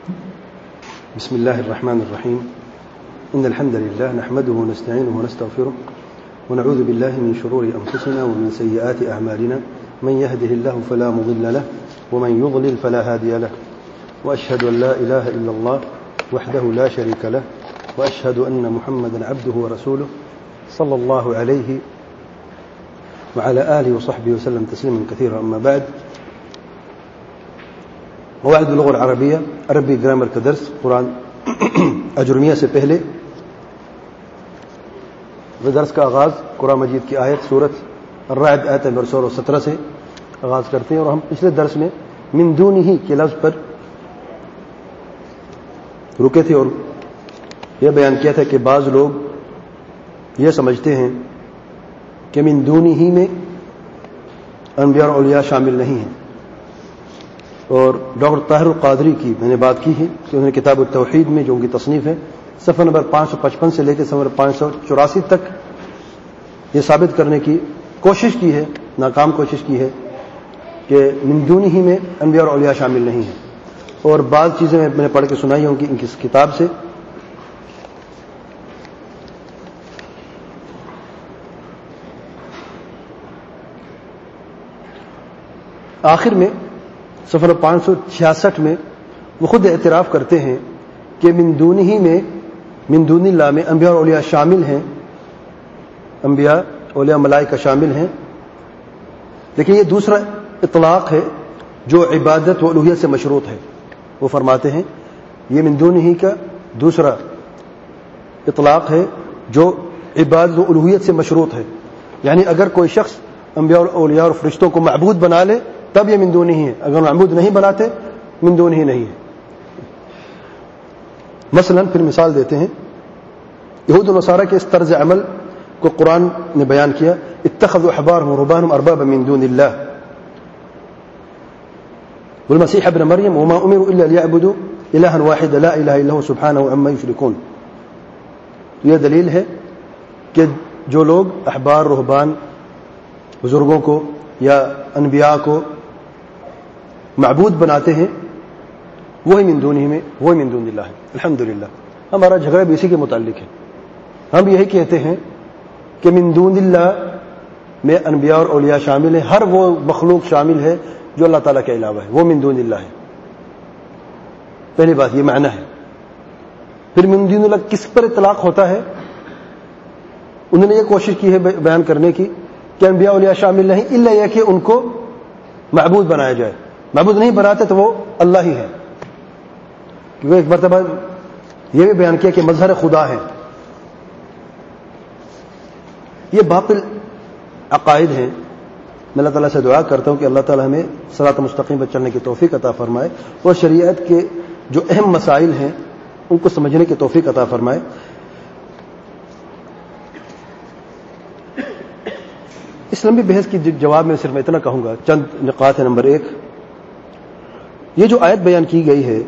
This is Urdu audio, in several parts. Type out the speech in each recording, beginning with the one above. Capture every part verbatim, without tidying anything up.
بسم الله الرحمن الرحيم إن الحمد لله نحمده ونستعينه ونستغفره ونعوذ بالله من شرور أنفسنا ومن سيئات أعمالنا من يهده الله فلا مضل له ومن يضلل فلا هادي له وأشهد أن لا إله إلا الله وحده لا شريك له وأشهد أن محمدا عبده ورسوله صلى الله عليه وعلى آله وصحبه وسلم تسليما كثيرا. أما بعد، قواعد اللغة العربية عربی گرامر کا درس قرآن اجرمیہ سے پہلے درس کا آغاز قرآن مجید کی آیت سورت الرعد آیت نمبر سولہ سترہ سے آغاز کرتے ہیں، اور ہم پچھلے درس میں من دونہ کے لفظ پر رکے تھے اور یہ بیان کیا تھا کہ بعض لوگ یہ سمجھتے ہیں کہ من دونہ میں انبیاء اور اولیاء شامل نہیں ہیں، اور ڈاکٹر طاہر القادری کی میں نے بات کی ہے کہ انہوں نے کتاب التوحید میں جو ان کی تصنیف ہے صفحہ نمبر پانچ سو پچپن سے لے کے صفحہ نمبر پانچ سو چوراسی تک یہ ثابت کرنے کی کوشش کی ہے، ناکام کوشش کی ہے کہ من دونہ ہی میں انبیاء اور اولیاء شامل نہیں ہیں، اور بعض چیزیں میں نے پڑھ کے سنائی ہوں کہ ان کی کتاب سے. آخر میں صفحہ پانچ سو چھیاسٹھ میں وہ خود اعتراف کرتے ہیں کہ من دونہ ہی میں من دون اللہ میں انبیاء اور اولیاء شامل ہیں، انبیاء اولیاء ملائکہ شامل ہیں، لیکن یہ دوسرا اطلاق ہے جو عبادت و الوہیت سے مشروط ہے. وہ فرماتے ہیں یہ من دونہ ہی کا دوسرا اطلاق ہے جو عبادت و الوہیت سے مشروط ہے، یعنی اگر کوئی شخص انبیاء اور اولیاء اور فرشتوں کو معبود بنا لے تب یہ من دونہ ہی ہے، اگر معبود نہیں بناتے من دونہ ہی نہیں ہے. مثلا پھر مثال دیتے ہیں، یہود و نصارہ کے اس طرز عمل کو قرآن نے بیان کیا، اتخذوا احبارهم ورهبانهم اربابا من دون الله والمسيح ابن مريم وما امروا الا ليعبدوا الها واحدا لا اله الا هو سبحانه عما يشركون. یہ دلیل ہے کہ جو لوگ احبار رہبان بزرگوں کو یا انبیاء کو معبود بناتے ہیں وہی من دونہ میں وہی من دون اللہ ہے. الحمدللہ ہمارا جھگڑا بھی اسی کے متعلق ہے. ہم یہی کہتے ہیں کہ من دون اللہ میں انبیاء اور اولیاء شامل ہیں، ہر وہ مخلوق شامل ہے جو اللہ تعالیٰ کے علاوہ ہے، وہ من دون اللہ ہے. پہلی بات یہ معنی ہے. پھر من دون اللہ کس پر اطلاق ہوتا ہے؟ انہوں نے یہ کوشش کی ہے بیان کرنے کی کہ انبیاء اولیاء شامل نہیں الا یہ کہ ان کو معبود بنایا جائے. معبود نہیں بناتے تو وہ اللہ ہی ہے، کیونکہ ایک مرتبہ یہ بھی بیان کیا کہ مظہر خدا ہے. یہ باطل عقائد ہیں. میں اللہ تعالیٰ سے دعا کرتا ہوں کہ اللہ تعالیٰ ہمیں صراط مستقیم پر چلنے کی توفیق عطا فرمائے اور شریعت کے جو اہم مسائل ہیں ان کو سمجھنے کی توفیق عطا فرمائے. اس لمبی بحث کی جواب میں صرف میں اتنا کہوں گا، چند نقاط ہیں. نمبر ایک، یہ جو آیت بیان کی گئی ہے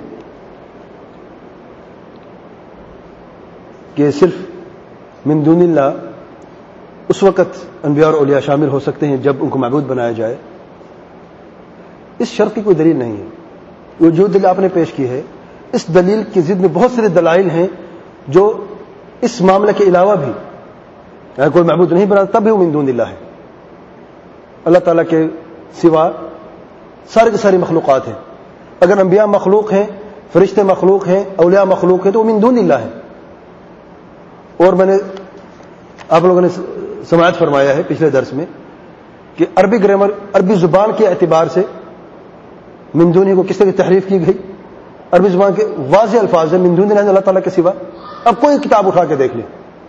کہ صرف من دون اللہ اس وقت انبیاء اور اولیاء شامل ہو سکتے ہیں جب ان کو معبود بنایا جائے، اس شرط کی کوئی دلیل نہیں ہے. وہ جو دلیل آپ نے پیش کی ہے اس دلیل کی ضد میں بہت سارے دلائل ہیں جو اس معاملے کے علاوہ بھی اگر کوئی معبود نہیں بنا تب بھی وہ من دون اللہ ہے. اللہ تعالیٰ کے سوا سارے کے ساری مخلوقات ہیں. اگر انبیاء مخلوق ہیں، فرشتے مخلوق ہیں، اولیاء مخلوق ہیں تو وہ من دون اللہ ہے. اور میں نے آپ لوگوں نے سماعت فرمایا ہے پچھلے درس میں کہ عربی گرامر عربی زبان کے اعتبار سے من دونہ کو کس طرح تحریف کی گئی. عربی زبان کے واضح الفاظ ہیں من دون اللہ اللہ تعالیٰ کے سوا. اب کوئی کتاب اٹھا کے دیکھ لیں،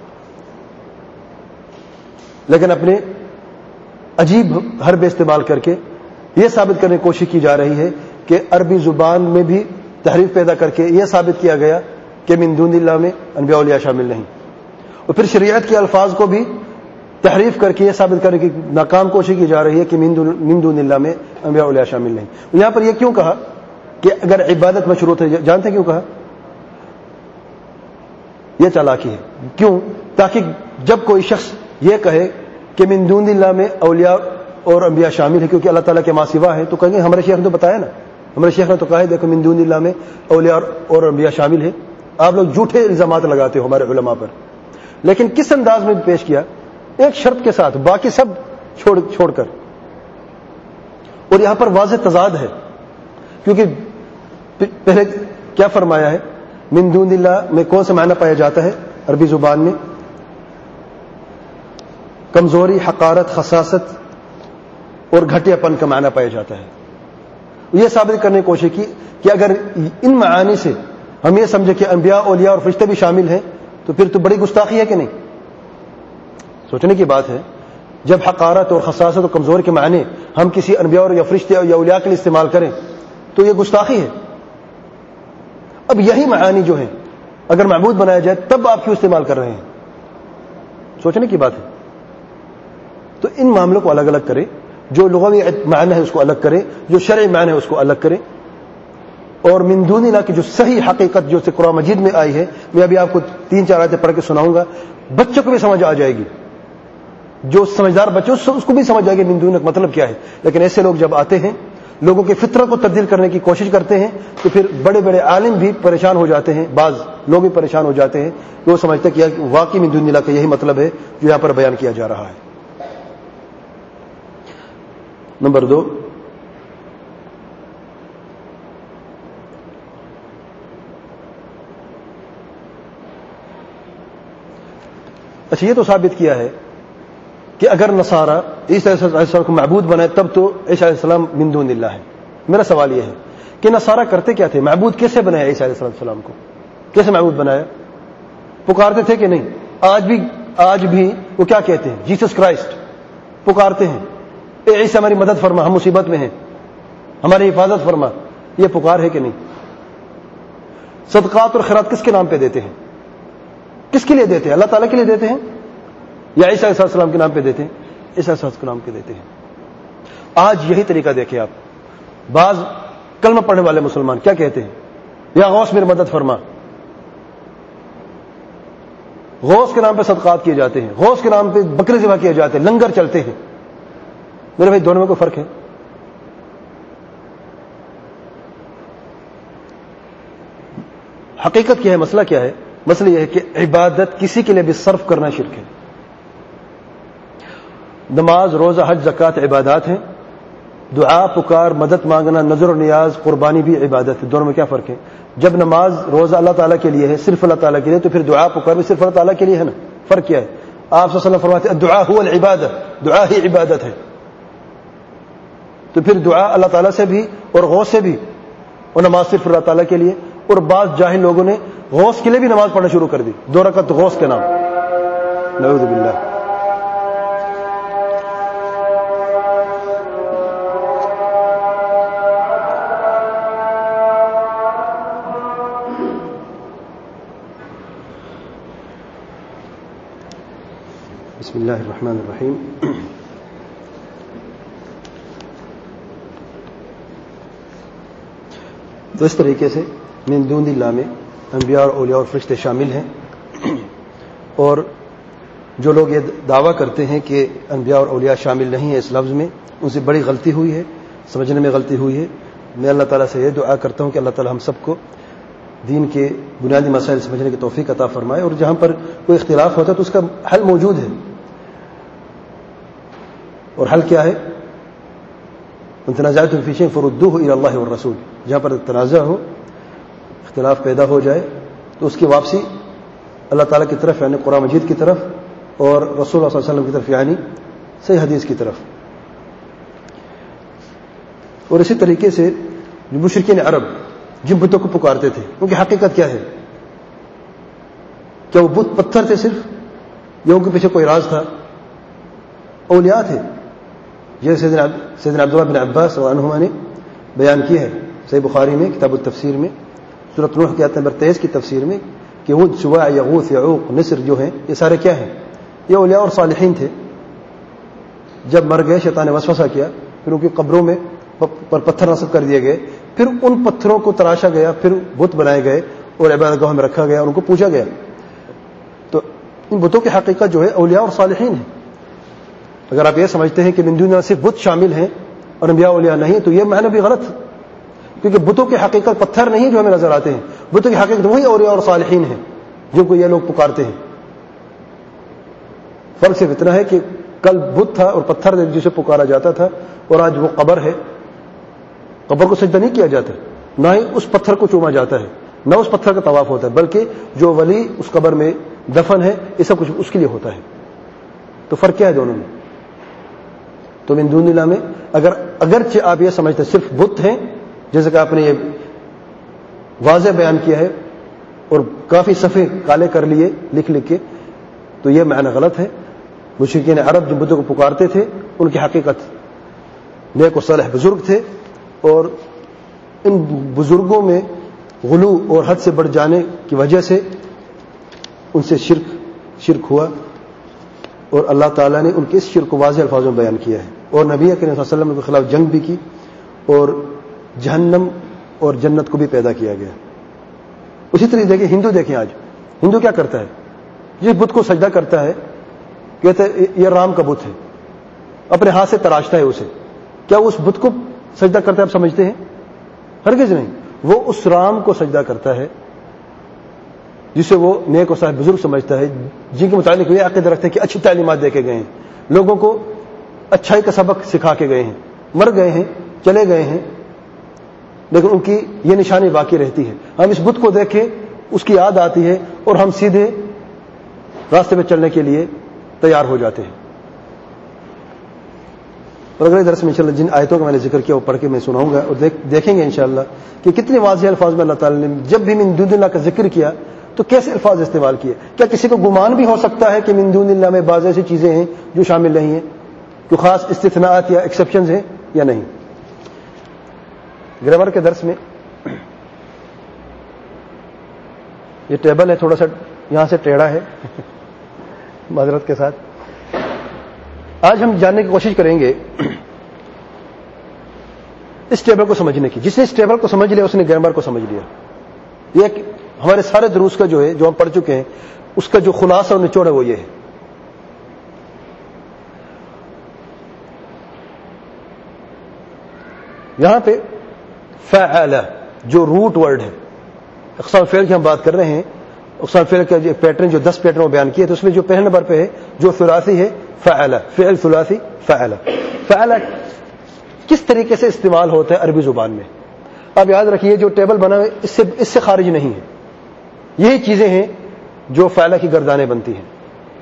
لیکن اپنے عجیب حربے استعمال کر کے یہ ثابت کرنے کی کوشش کی جا رہی ہے کہ عربی زبان میں بھی تحریف پیدا کر کے یہ ثابت کیا گیا کہ من دون اللہ میں انبیاء اولیاء شامل نہیں، اور پھر شریعت کے الفاظ کو بھی تحریف کر کے یہ ثابت کرنے کی ناکام کوشش کی جا رہی ہے کہ من دون اللہ میں انبیاء اولیاء شامل نہیں. یہاں پر یہ کیوں کہا کہ اگر عبادت مشروط ہے؟ جانتے ہیں کیوں کہا؟ یہ چالاکی ہے. کیوں؟ تاکہ جب کوئی شخص یہ کہے کہ من دون اللہ میں اولیاء اور انبیاء شامل ہیں کیونکہ اللہ تعالیٰ کے ماں سوا ہے، تو کہیں گے ہمارے شیخ نے تو بتایا نا ہمارے شیخ نے تو کہا ہے دیکھو من دون اللہ میں اولیاء اور انبیاء شامل ہیں. آپ لوگ جھوٹے الزامات لگاتے ہو ہمارے علماء پر, لیکن کس انداز میں پیش کیا؟ ایک شرط کے ساتھ, باقی سب چھوڑ چھوڑ کر. اور یہاں پر واضح تضاد ہے, کیونکہ پہلے کیا فرمایا ہے؟ من دون اللہ میں کون سا معنی پایا جاتا ہے عربی زبان میں؟ کمزوری, حقارت, خساست اور گھٹیا پن کا معنی پایا جاتا ہے. یہ ثابت کرنے کی کوشش کی کہ اگر ان معانی سے ہم یہ سمجھے کہ انبیاء, اولیاء اور فرشتے بھی شامل ہیں تو پھر تو بڑی گستاخی ہے کہ نہیں؟ سوچنے کی بات ہے. جب حقارت اور خساست اور کمزوری کے معنی ہم کسی انبیاء اور یا فرشتے یا اولیاء کے لیے استعمال کریں تو یہ گستاخی ہے. اب یہی معانی جو ہیں اگر معبود بنایا جائے تب آپ کیوں استعمال کر رہے ہیں؟ سوچنے کی بات ہے. تو ان معاملوں کو الگ الگ کریں, جو لغوی معنی ہے اس کو الگ کریں, جو شرعی معنی ہے اس کو الگ کریں. اور من دون اللہ کی جو صحیح حقیقت جو قرآن مجید میں آئی ہے, میں ابھی آپ کو تین چار آیتیں پڑھ کے سناؤں گا, بچوں کو بھی سمجھ آ جائے گی. جو سمجھدار بچے اس کو بھی سمجھ آئے گی من دون کا مطلب کیا ہے. لیکن ایسے لوگ جب آتے ہیں, لوگوں کی فطرت کو تبدیل کرنے کی کوشش کرتے ہیں, تو پھر بڑے بڑے عالم بھی پریشان ہو جاتے ہیں, بعض لوگ بھی پریشان ہو جاتے ہیں کہ وہ سمجھتے کہ واقعی من دون اللہ کا یہی مطلب ہے جو یہاں پر بیان کیا جا رہا ہے. نمبر دو, اچھا یہ تو ثابت کیا ہے کہ اگر نصارہ عیسیٰ علیہ السلام کو معبود بنائے تب تو عیسیٰ علیہ السلام من دون اللہ ہے. میرا سوال یہ ہے کہ نصارہ کرتے کیا تھے؟ معبود کیسے بنایا عیسیٰ علیہ السلام کو؟ کیسے معبود بنایا؟ پکارتے تھے کہ نہیں؟ آج بھی آج بھی وہ کیا کہتے ہیں؟ جیسس کرائسٹ پکارتے ہیں, اے عیسیٰ ہماری مدد فرما, ہم مصیبت میں ہیں, ہماری حفاظت فرما. یہ پکار ہے کہ نہیں؟ صدقات اور خیرات کس کے نام پہ دیتے ہیں؟ کس کے لیے دیتے ہیں؟ اللہ تعالیٰ کے لیے دیتے ہیں یا عیسیٰ علیہ السلام کے نام پہ دیتے ہیں؟ عیسیٰ علیہ السلام کے نام پہ دیتے ہیں. آج یہی طریقہ دیکھیں آپ, بعض کلمہ پڑھنے والے مسلمان کیا کہتے ہیں؟ یا غوث میری مدد فرما. غوث کے نام پہ صدقات کیے جاتے ہیں, غوث کے نام پہ بکرے ذبح کیے جاتے ہیں, لنگر چلتے ہیں. میرے بھائی دونوں میں کوئی فرق ہے؟ حقیقت کیا ہے؟ مسئلہ کیا ہے؟ مسئلہ یہ ہے کہ عبادت کسی کے لیے بھی صرف کرنا شرک ہے. نماز, روزہ, حج, زکوٰۃ عبادات ہیں. دعا, پکار, مدد مانگنا, نظر و نیاز, قربانی بھی عبادت ہے. دونوں میں کیا فرق ہے؟ جب نماز, روزہ اللہ تعالیٰ کے لیے ہے, صرف اللہ تعالیٰ کے لیے, تو پھر دعا, پکار بھی صرف اللہ تعالیٰ کے لیے ہے نا. فرق کیا ہے؟ آپ صلی اللہ علیہ وسلم فرماتے ہیں دعا هو العبادت, دعا ہی عبادت ہے. تو پھر دعا اللہ تعالیٰ سے بھی اور غوث سے بھی, اور نماز صرف اللہ تعالیٰ کے لیے. اور بعض جاہل لوگوں نے غوث کے لیے بھی نماز پڑھنا شروع کر دی, دو رکعت غوث کے نام. نعوذ باللہ. بسم اللہ الرحمن الرحیم. تو اس طریقے سے من دون اللہ میں انبیاء اور اولیاء اور فرشتے شامل ہیں. اور جو لوگ یہ دعویٰ کرتے ہیں کہ انبیاء اور اولیاء شامل نہیں ہیں اس لفظ میں, ان سے بڑی غلطی ہوئی ہے, سمجھنے میں غلطی ہوئی ہے. میں اللہ تعالیٰ سے یہ دعا کرتا ہوں کہ اللہ تعالیٰ ہم سب کو دین کے بنیادی مسائل سمجھنے کی توفیق عطا فرمائے, اور جہاں پر کوئی اختلاف ہوتا ہے تو اس کا حل موجود ہے. اور حل کیا ہے؟ ان تنازعتم فی شیء فردوہ الی اللہ والرسول. جہاں پر تنازع ہو, اختلاف پیدا ہو جائے, تو اس کی واپسی اللہ تعالیٰ کی طرف یعنی قرآن مجید کی طرف, اور رسول اللہ صلی اللہ علیہ وسلم کی طرف یعنی صحیح حدیث کی طرف. اور اسی طریقے سے مشرکین عرب جن بتوں کو پکارتے تھے, ان کی حقیقت کیا ہے؟ کیا وہ بت پتھر تھے صرف, یا ان کے پیچھے کوئی راز تھا؟ اولیاء تھے, جیسے سیدنا سیدنا عبداللہ بن عباس رضی اللہ عنہما نے بیان کی ہے صحیح بخاری میں کتاب التفسیر میں, سورۃ نوح کی آیت نمبر تیئیس کی تفسیر میں, کہ ود, سواع, یغوث, یعوق, نصر جو ہیں یہ سارے کیا ہیں؟ یہ اولیاء اور صالحین تھے. جب مر گئے شیطان نے وسوسہ کیا, پھر ان کی قبروں میں پر پتھر نصب کر دیے گئے, پھر ان پتھروں کو تراشا گیا, پھر بت بنائے گئے اور عبادت گاہ میں رکھا گیا اور ان کو پوجا گیا. تو ان بتوں کی حقیقت جو ہے اولیاء اور صالحین ہیں. اگر آپ یہ سمجھتے ہیں کہ من دون اللہ صرف بت شامل ہیں اور انبیاء اولیاء نہیں, تو یہ معنی بھی غلط. کیونکہ بتوں کی حقیقت پتھر نہیں جو ہمیں نظر آتے ہیں، بتوں کی حقیقت وہی اولیاء اور صالحین ہیں جن کو یہ لوگ پکارتے ہیں. فرق صرف اتنا ہے کہ کل بت تھا اور پتھر جسے پکارا جاتا تھا، اور آج وہ قبر ہے. قبر کو سجدہ نہیں کیا جاتا، نہ ہی اس پتھر کو چوما جاتا ہے، نہ اس پتھر کا طواف ہوتا ہے، بلکہ جو ولی اس قبر میں دفن ہے یہ سب کچھ اس کے لیے ہوتا ہے. تو فرق کیا ہے دونوں میں؟ تو من دون اللہ میں اگر اگرچہ آپ یہ سمجھتے صرف بت ہیں، جیسے کہ آپ نے یہ واضح بیان کیا ہے اور کافی صفحے کالے کر لیے لکھ لکھ کے، تو یہ معنی غلط ہے. مشرکین عرب جو بتوں کو پکارتے تھے ان کی حقیقت نیک و صالح بزرگ تھے، اور ان بزرگوں میں غلو اور حد سے بڑھ جانے کی وجہ سے ان سے شرک شرک ہوا، اور اللہ تعالیٰ نے ان کے اس شرک کو واضح الفاظوں میں بیان کیا ہے. اور نبی کریم صلی اللہ علیہ وسلم کے خلاف جنگ بھی کی، اور جہنم اور جنت کو بھی پیدا کیا گیا. اسی طرح دیکھیں ہندو، دیکھیں آج ہندو کیا کرتا ہے، جس بت کو سجدہ کرتا ہے کہتے ہیں یہ رام کا بت ہے، اپنے ہاتھ سے تراشتا ہے اسے. کیا وہ اس بت کو سجدہ کرتا ہے آپ سمجھتے ہیں؟ ہرگز نہیں. وہ اس رام کو سجدہ کرتا ہے جسے وہ نیک و صالح بزرگ سمجھتا ہے، جن کے متعلق یہ عقیدہ رکھتے ہیں کہ اچھی تعلیمات دے کے گئے ہیں، لوگوں کو اچھائی کا سبق سکھا کے گئے ہیں، مر گئے ہیں، چلے گئے ہیں، لیکن ان کی یہ نشانی باقی رہتی ہے. ہم اس بت کو دیکھیں اس کی یاد آتی ہے اور ہم سیدھے راستے پہ چلنے کے لیے تیار ہو جاتے ہیں. اور اگلے درس میں انشاءاللہ جن آیتوں کا میں نے ذکر کیا وہ پڑھ کے میں سناؤں گا، اور دیکھ دیکھیں گے انشاءاللہ کہ کتنے واضح الفاظ میں اللہ تعالیٰ نے جب بھی من دون اللہ کا ذکر کیا تو کیسے الفاظ استعمال کیے. کیا کسی کو گمان بھی ہو سکتا ہے کہ من دون اللہ میں بعض ایسی چیزیں ہیں جو شامل نہیں ہیں، جو خاص استثناءات یا ایکسیپشنز ہیں یا نہیں؟ گرامر کے درس میں یہ ٹیبل ہے تھوڑا سا یہاں سے ٹیڑھا ہے معذرت کے ساتھ. آج ہم جاننے کی کوشش کریں گے اس ٹیبل کو سمجھنے کی. جس نے اس ٹیبل کو سمجھ لیا اس نے گرامر کو سمجھ لیا. یہ ایک ہمارے سارے دروس کا جو ہے جو ہم پڑھ چکے ہیں اس کا جو خلاصہ اور نچوڑ ہے وہ یہ ہے. یہاں پہ فعل جو روٹ ورڈ ہے، اقسام فعل کی ہم بات کر رہے ہیں. اقسام فعل کا جو پیٹرن جو دس پیٹرن بیان کیے تو اس میں جو پہلے نمبر پہ ہے جو ثلاثی ہے فعل، فعل ثلاثی فعل. فعل کس طریقے سے استعمال ہوتا ہے عربی زبان میں؟ آپ یاد رکھیے جو ٹیبل بنا ہے اس سے اس سے خارج نہیں ہے. یہی چیزیں ہیں جو فعل کی گردانیں بنتی ہیں.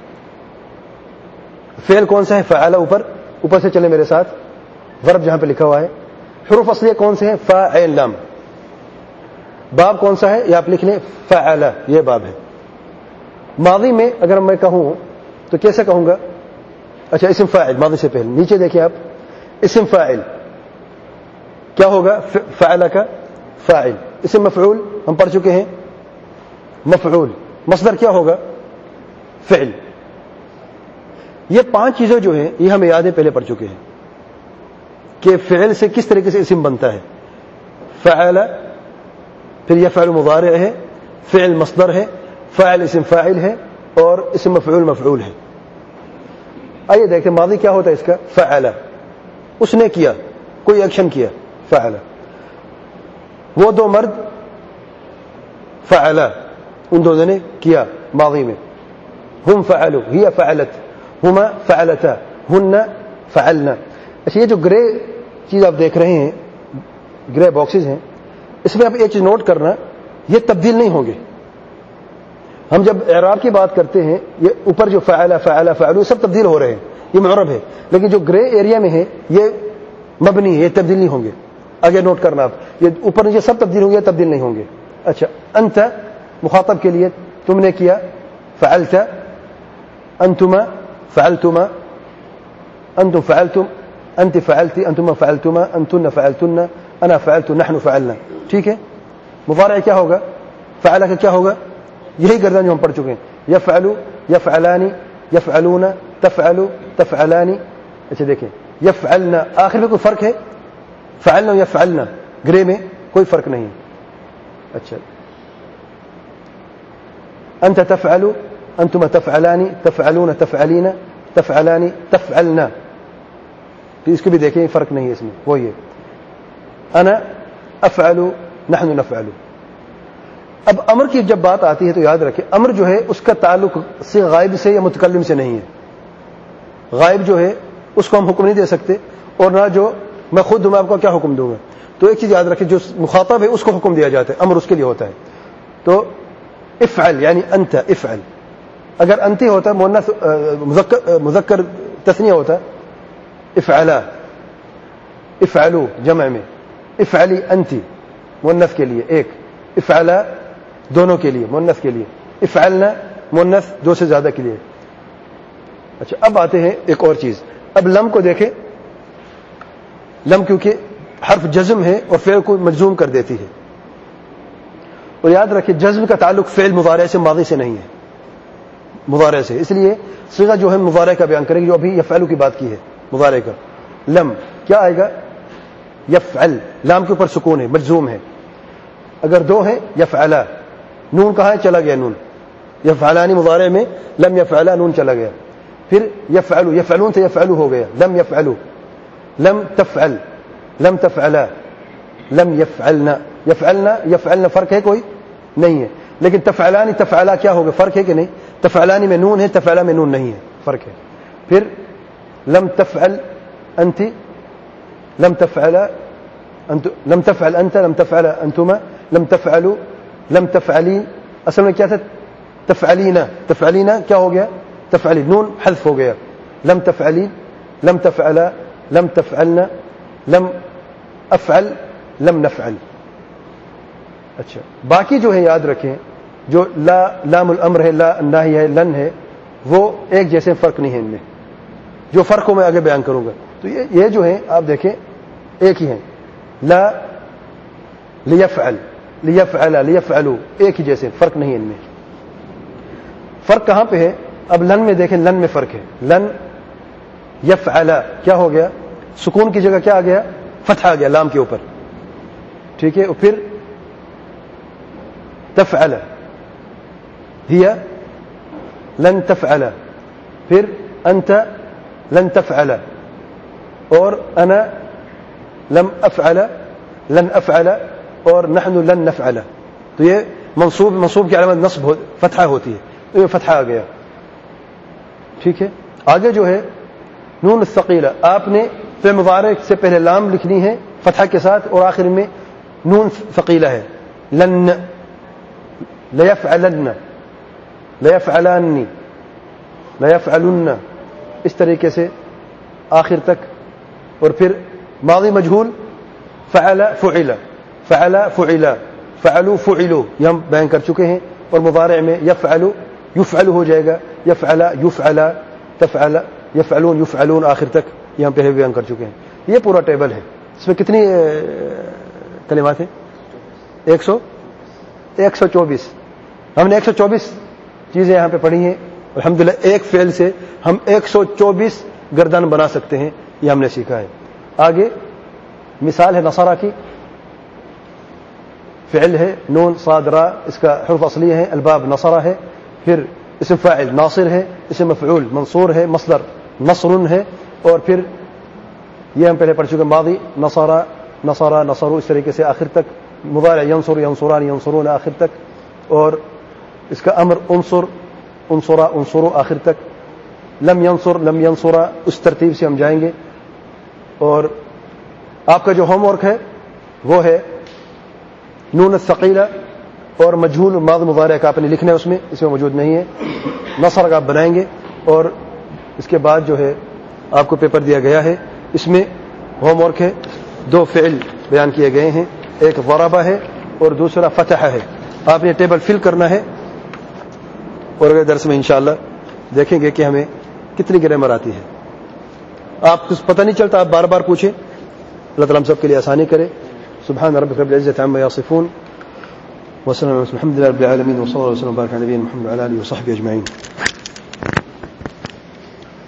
فعل کون سا ہے؟ فعل. اوپر اوپر سے چلے میرے ساتھ، ورب جہاں پہ لکھا ہوا ہے. حروف اصلیہ کون سے ہیں؟ فاعل. باب کون سا ہے؟ یہ آپ لکھ لیں فعل، یہ باب ہے. ماضی میں اگر میں کہوں تو کیسے کہوں گا؟ اچھا اسم فاعل ماضی سے پہلے نیچے دیکھیں آپ، اسم فاعل کیا ہوگا؟ فعل کا فاعل. اسم مفعول ہم پڑھ چکے ہیں مفعول. مصدر کیا ہوگا؟ فعل. یہ پانچ چیزیں جو ہیں یہ ہمیں یاد ہے پہلے پڑھ چکے ہیں کہ فعل سے کس طریقے سے اسم بنتا ہے. فعل پھر یہ فعل مضارع ہے، فعل مصدر ہے، فاعل اسم فاعل ہے، اور اسم مفعول مفعول ہے. آئیے دیکھیں ماضی کیا ہوتا ہے اس کا؟ فعل. اس نے کیا، کوئی ایکشن کیا، فعل. وہ دو مرد فعل، ان دونوں نے کیا ماضی میں. ہم فعلوا، ہی فعلت، ہما فعلتا، ہن فعلنا. اچھا یہ جو گرے چیز آپ دیکھ رہے ہیں، گرے باکسز ہیں، اس میں آپ ایک چیز نوٹ کرنا، یہ تبدیل نہیں ہوں گے. ہم جب اعراب کی بات کرتے ہیں یہ اوپر جو فعل فعل فعلوا سب تبدیل ہو رہے ہیں، یہ معرب ہے. لیکن جو گرے ایریا میں ہے یہ مبنی ہے، یہ تبدیل نہیں ہوں گے. آگے نوٹ کرنا آپ، یہ اوپر نیچے سب تبدیل ہوں گے، تبدیل نہیں ہوں گے. اچھا انت مخاطب کے لیے تم نے کیا، فعلت. انتما فعلتما، انتم فعلتم، انت فعلتی، انتما فعلتما، انتن فعلتن، انا فعلت، نحن فعلنا. ٹھیک ہے. مضارع کیا ہوگا؟ فعل کا کیا ہوگا؟ یہی گردان جو ہم پڑھ چکے ہیں، یفعلوا یفعلانی یفعلون تفعلوا تفعلانی. اچھا دیکھیں یفعلنا آخر میں کوئی فرق ہے؟ فعلنا یفعلنا گرے میں کوئی فرق نہیں. اچھا انت تفعل، انتم تفعلانی، تفعلون تفعلین، تفعلانی تفعلنا. تو اس کو بھی دیکھیں فرق نہیں ہے اس میں، وہی ہے. انا افعلو نحن نفعلو. اب امر کی جب بات آتی ہے تو یاد رکھیں امر جو ہے اس کا تعلق صیغہ غائب سے یا متکلم سے نہیں ہے. غائب جو ہے اس کو ہم حکم نہیں دے سکتے, اور نہ جو میں خود میں آپ کو کیا حکم دوں گا. تو ایک چیز یاد رکھیں, جو مخاطب ہے اس کو حکم دیا جاتا ہے, امر اس کے لیے ہوتا ہے. تو افعل یعنی انت افعل, اگر انتی ہوتا مؤنث مذکر مذکر تثنیہ ہوتا افعلا افعلو جمع میں, افعلی انتی مؤنث کے لیے ایک, افعلا دونوں کے لیے مؤنث کے لیے, افعلنا مؤنث دو سے زیادہ کے لیے. اچھا اب آتے ہیں ایک اور چیز. اب لم کو دیکھیں, لم کیونکہ حرف جزم ہے اور فعل کو مجزوم کر دیتی ہے, اور یاد رکھیں جزم کا تعلق فعل مضارع سے ماضی سے نہیں ہے, مضارع سے, اس لیے صیغہ جو ہے مضارع کا بیان کریں گے, جو ابھی یفعلو کی بات کی ہے مضارع کا. لم کیا آئے گا یفعل, لام کے اوپر سکون ہے مجزوم ہے. اگر دو ہیں یفعلا, نون کہاں ہے چلا گیا نون, یفعلانی مضارع میں لم یفعلا نون چلا گیا. پھر یفعلو یفعلون سے یفعلو ہو گیا, لم یفعلو, لم تفعل لم تفعلا, لم یفعلنا یفعلنا یفعلنا فرق ہے کوئی نہیں ہے, لیکن تفعلانی تفعلا کیا ہوگا, فرق ہے کہ نہیں. تفعلانی میں نون ہے, تفعلا میں نون نہیں ہے, فرق ہے. پھر لم تفعل انت لم تفعلا انت لم تفعل انت لم تفعل انتما لم تفعلوا لم تفعلين, اصل میں کیا تھا تفعلینا, تفعلینا کیا ہو گیا تفعلی, نون حذف ہو گیا. لم تفعلی لم تفعلا لم تفعلنا لم افعل لم نفعل. اچھا باقی جو ہے یاد رکھیں, جو لا لام الامر ہے, لا ناہی ہے, لن ہے, وہ ایک جیسے فرق نہیں ہے ان میں. جو فرق کو میں آگے بیان کروں گا. تو یہ جو ہیں آپ دیکھیں ایک ہی ہیں, لا لیفعل لیفعل لیفعلوا, ایک ہی جیسے, فرق نہیں ہے ان میں. فرق کہاں پہ ہے, اب لن میں دیکھیں, لن میں فرق ہے. لن یفعل کیا ہو گیا, سکون کی جگہ کیا آ گیا, فتح آ گیا لام کے اوپر, ٹھیک ہے. اور پھر تفعل ہی لن تفعل, پھر انت لن تفعل, اور انا لم افعل لن افعل, اور نحن لن نفعل. تو یہ منصوب منصوب کی علامت نصب ہو, فتحہ ہوتی ہے, تو یہ فتحہ آ گیا, ٹھیک ہے. آگے جو ہے نون الثقیلہ, آپ نے فعل مضارع سے پہلے لام لکھنی ہے فتحہ کے ساتھ, اور آخر میں نون ثقیلہ ہے. لن لیفعلن لیفعلانی لیفعلن, اس طریقے سے آخر تک. اور پھر ماضی مجہول فعل فعل فعل فعل فعلوا فعلوا, یہ ہم بیان کر چکے ہیں. اور مضارع میں یفعل یفعل ہو جائے گا, یفعل یفعل تفعل یفعلون یفعلون آخر تک, یہ ہم پہلے بیان کر چکے ہیں. یہ پورا ٹیبل ہے. اس میں کتنی کلمات ہیں, ایک سو ایک سو چوبیس. ہم نے ایک سو چوبیس چیزیں یہاں پہ پڑھی ہیں. الحمدللہ ایک فعل سے ہم ایک سو چوبیس گردان بنا سکتے ہیں, یہ ہم نے سیکھا ہے. آگے مثال ہے نصرہ کی, فعل ہے نون صاد را, اس کا حرف اصلی ہے, الباب نصرہ ہے. پھر اسم فاعل ناصر ہے, اسم مفعول منصور ہے, مصدر نصر ہے. اور پھر یہ ہم پہلے پڑھ چکے ماضی نصرہ نصرہ نصرو, اس طریقے سے آخر تک. مضارع ینصر ینصران ینصرون آخر تک. اور اس کا امر انصر انصرا انصرو آخر تک. لم ینصر لم ینصرا, اس ترتیب سے ہم جائیں گے. اور آپ کا جو ہوم ورک ہے وہ ہے نون الثقیلہ اور مجہول ماضی مضارع کا آپ نے لکھنا ہے, اس میں اس میں موجود نہیں ہے. نصر کا آپ بنائیں گے, اور اس کے بعد جو ہے آپ کو پیپر دیا گیا ہے, اس میں ہوم ورک ہے, دو فعل بیان کیے گئے ہیں, ایک ضربہ ہے اور دوسرا فتح ہے. آپ نے ٹیبل فل کرنا ہے, اور اگلے درس میں انشاءاللہ دیکھیں گے کہ ہمیں کتنی گرامر آتی ہے. آپ کو پتہ نہیں چلتا, آپ بار بار پوچھیں. اللہ تعالیٰ ہم سب کے لیے آسانی کرے. سبحان ربک رب العزة عما یصفون وسلام الحمد لله رب العالمين وصلى الله وسلم وبارك على نبينا محمد وعلى اله وصحبه اجمعين.